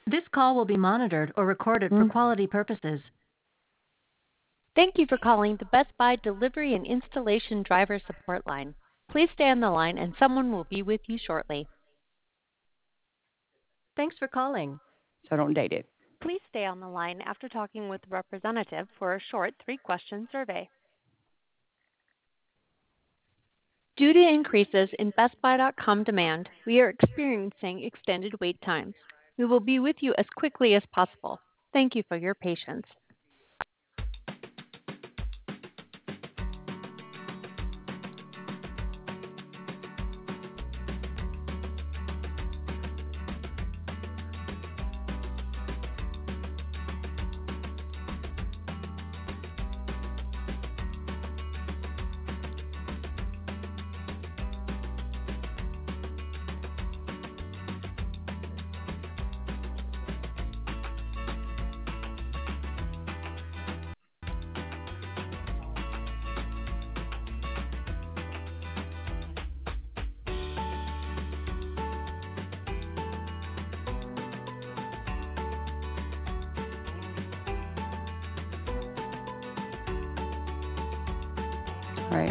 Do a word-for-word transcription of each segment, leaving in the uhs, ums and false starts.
This call will be monitored or recorded for quality purposes. Thank you for calling the Best Buy Delivery and Installation Driver Support Line. Please stay on the line and someone will be with you shortly. Thanks for calling. So don't date it. Please stay on the line after talking with a representative for a short three-question survey. Due to increases in Best Buy dot com demand, we are experiencing extended wait times. We will be with you as quickly as possible. Thank you for your patience. Right.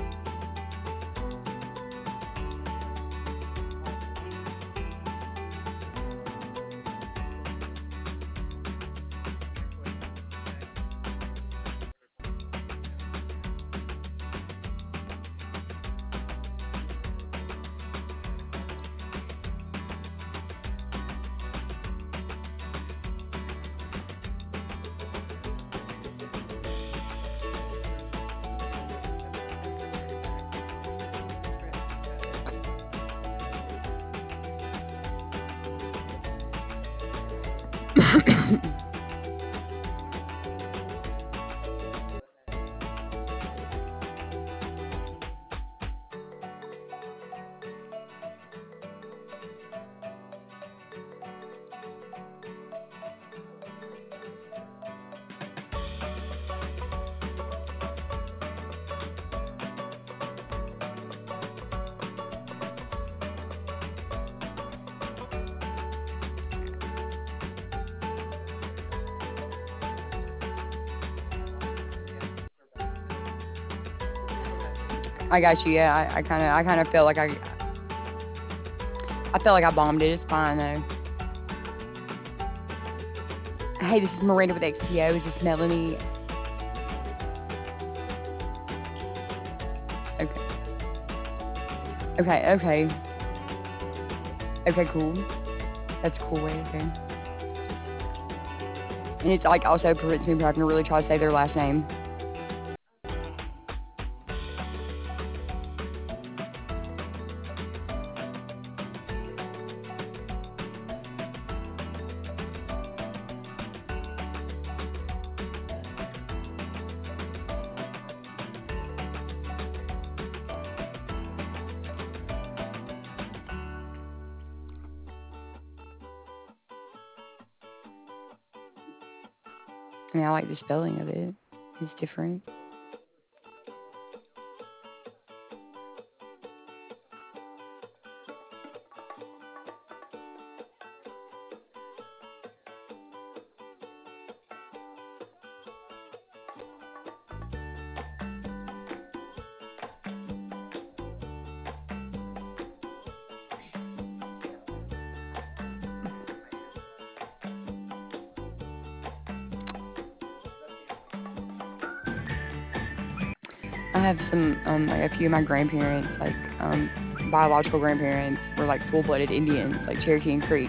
I got you. Yeah, I kind of, I kind of feel like I, I feel like I bombed it. It's fine though. Hey, this is Miranda with X P O. Is this Melanie? Okay. Okay. Okay. Okay. Cool. That's a cool way. Okay. And it's like also prevents me from having to really try to say their last name. I mean, I like the spelling of it. It's different. I have some, um, like a few of my grandparents, like um, biological grandparents, were like full-blooded Indians, like Cherokee and Creek.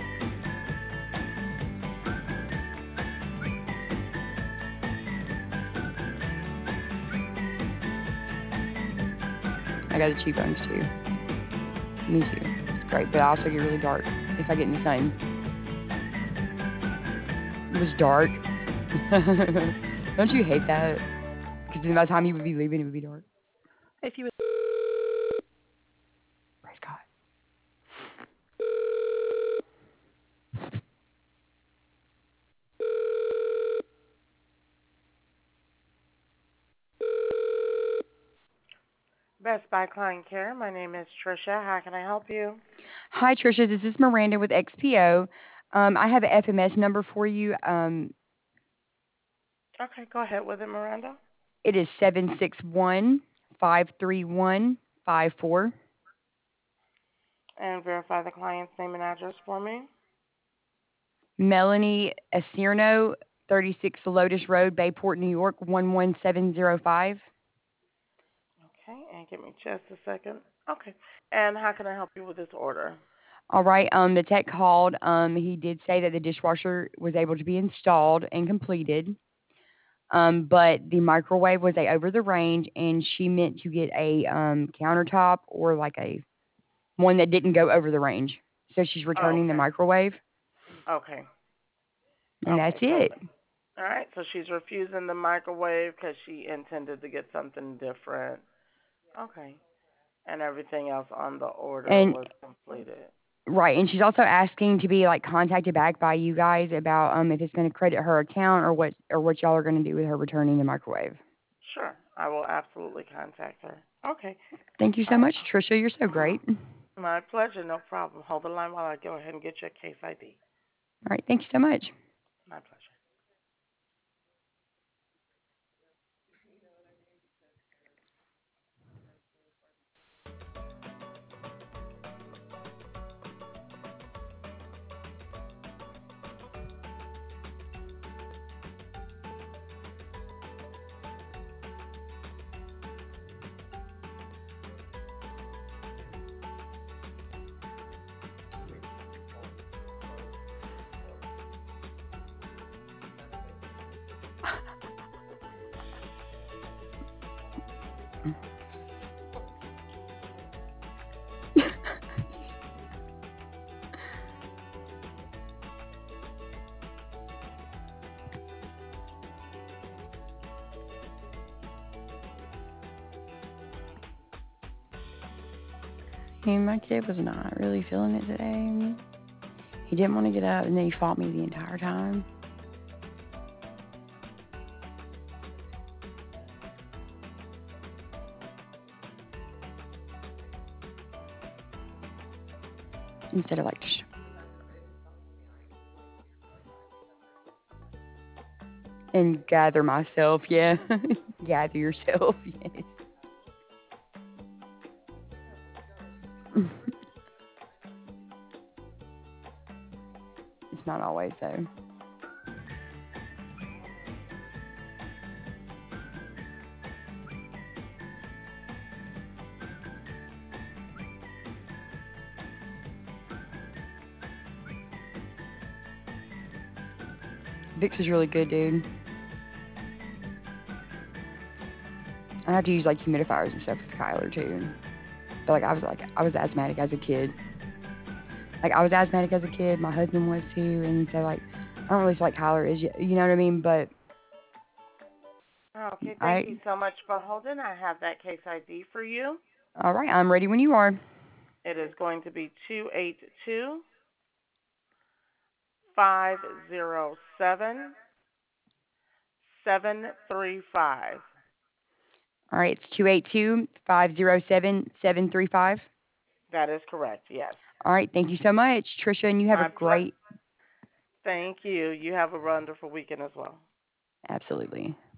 I got the cheekbones too. Me too. It's great, but I also get really dark if I get in the sun. It was dark. Don't you hate that? Because by the time you would be leaving, it would be dark. If you would Praise God. Best Buy Client Care. My name is Trisha. How can I help you? Hi, Trisha. This is Miranda with X P O. Um, I have an F M S number for you. Um, Okay, go ahead with it, Miranda. it is seven six one five three one five four. And verify the client's name and address for me. Melanie Acierno, thirty-six Lotus Road, Bayport, New York, one one seven zero five. Okay, and give me just a second. Okay. And how can I help you with this order? All right. Um, the tech called. Um, he did say that the dishwasher was able to be installed and completed. Um, but the microwave was a over the range, and she meant to get a um countertop or like a one that didn't go over the range. So she's Oh, returning the okay. microwave, Okay. and that's Okay, it. perfect. All right, so she's refusing the microwave because she intended to get something different. Okay. And everything else on the order And was completed. right, and she's also asking to be like contacted back by you guys about um if it's going to credit her account or what or what y'all are going to do with her returning the microwave. Sure, I will absolutely contact her. Okay. Thank you All so right. much, Trisha. You're so great. All My pleasure, no problem. Hold the line while I go ahead and get your case I D. right, thank you so much. My pleasure. Hey, my kid was not really feeling it today. He didn't want to get up, and then he fought me the entire time. Instead of like, sh- and gather myself, yeah. Gather yourself, yes. It's not always though. Vicks is really good, dude. I have to use like humidifiers and stuff with Kyler too. But like I was like I was asthmatic as a kid. Like I was asthmatic as a kid. My husband was too, and so like I don't really feel like Kyler is. yet, You know what I mean? But Okay, thank you I so much for holding. I have that case I D for you. all right. I'm ready when you are. It is going to be two eight two five zero seven seven three five. All right. It's two eight two five zero seven seven three five. That is correct, yes. All right. Thank you so much, Trisha, and you have a My ple- great. Thank you. You have a wonderful weekend as well. Absolutely.